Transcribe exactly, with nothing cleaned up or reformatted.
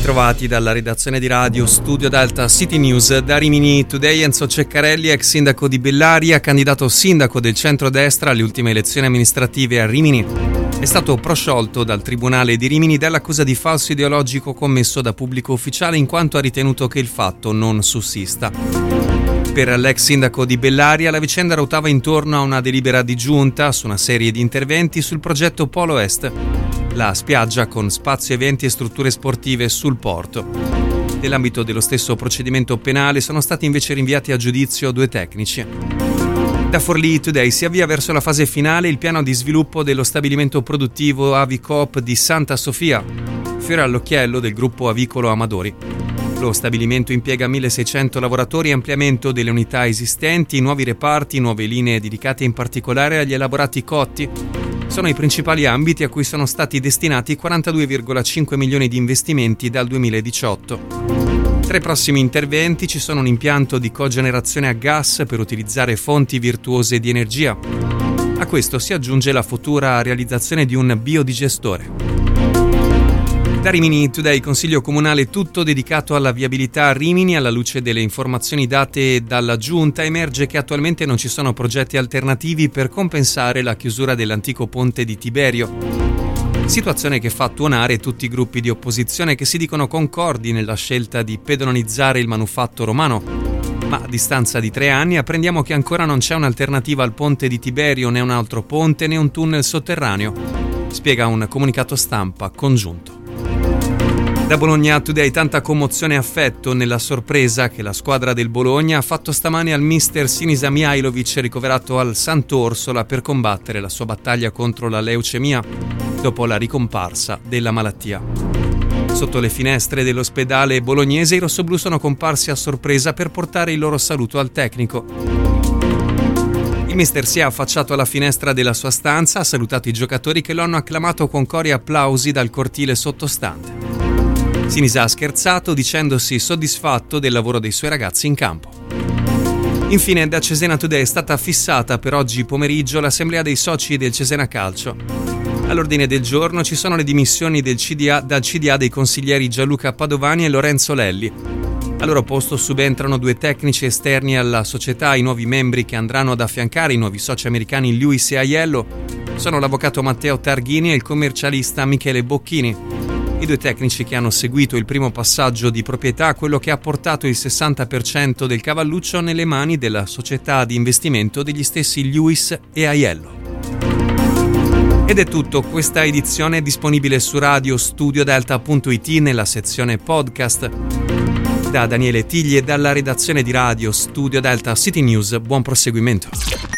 ritrovati dalla redazione di Radio Studio Delta City News. Da Rimini Today, Enzo Ceccarelli, ex sindaco di Bellaria, candidato sindaco del centrodestra alle ultime elezioni amministrative a Rimini, è stato prosciolto dal Tribunale di Rimini dall'accusa di falso ideologico commesso da pubblico ufficiale in quanto ha ritenuto che il fatto non sussista. Per l'ex sindaco di Bellaria la vicenda ruotava intorno a una delibera di giunta su una serie di interventi sul progetto Polo Est, la spiaggia con spazio eventi e strutture sportive sul porto. Nell'ambito dello stesso procedimento penale sono stati invece rinviati a giudizio due tecnici. Da Forlì Today si avvia verso la fase finale il piano di sviluppo dello stabilimento produttivo Avicoop di Santa Sofia, fiore all'occhiello del gruppo avicolo Amadori. Lo stabilimento impiega milleseicento lavoratori, ampliamento delle unità esistenti, nuovi reparti, nuove linee dedicate in particolare agli elaborati cotti. Sono i principali ambiti a cui sono stati destinati quarantadue virgola cinque milioni di investimenti dal duemiladiciotto. Tra i prossimi interventi ci sono un impianto di cogenerazione a gas per utilizzare fonti virtuose di energia. A questo si aggiunge la futura realizzazione di un biodigestore. Da Rimini Today, Consiglio Comunale tutto dedicato alla viabilità a Rimini. Alla luce delle informazioni date dalla Giunta emerge che attualmente non ci sono progetti alternativi per compensare la chiusura dell'antico ponte di Tiberio. Situazione che fa tuonare tutti i gruppi di opposizione che si dicono concordi nella scelta di pedonalizzare il manufatto romano. Ma a distanza di tre anni apprendiamo che ancora non c'è un'alternativa al ponte di Tiberio, né un altro ponte né un tunnel sotterraneo, spiega un comunicato stampa congiunto. Da Bologna Today, tanta commozione e affetto nella sorpresa che la squadra del Bologna ha fatto stamane al mister Sinisa Mihajlovic, ricoverato al Sant'Orsola per combattere la sua battaglia contro la leucemia dopo la ricomparsa della malattia. Sotto le finestre dell'ospedale bolognese i rossoblù sono comparsi a sorpresa per portare il loro saluto al tecnico. Il mister si è affacciato alla finestra della sua stanza, ha salutato i giocatori che lo hanno acclamato con cori e applausi dal cortile sottostante. Sinisa ha scherzato dicendosi soddisfatto del lavoro dei suoi ragazzi in campo. Infine, da Cesena Today è stata fissata per oggi pomeriggio l'assemblea dei soci del Cesena Calcio. All'ordine del giorno ci sono le dimissioni del C D A, dal C D A dei consiglieri Gianluca Padovani e Lorenzo Lelli. Al loro posto subentrano due tecnici esterni alla società. I nuovi membri che andranno ad affiancare i nuovi soci americani Lewis e Aiello sono l'avvocato Matteo Targhini e il commercialista Michele Bocchini. I due tecnici che hanno seguito il primo passaggio di proprietà, quello che ha portato il sessanta per cento del cavalluccio nelle mani della società di investimento degli stessi Lewis e Aiello. Ed è tutto, questa edizione è disponibile su radio studio delta punto it nella sezione podcast. Da Daniele Tigli e dalla redazione di Radio Studio Delta City News, buon proseguimento.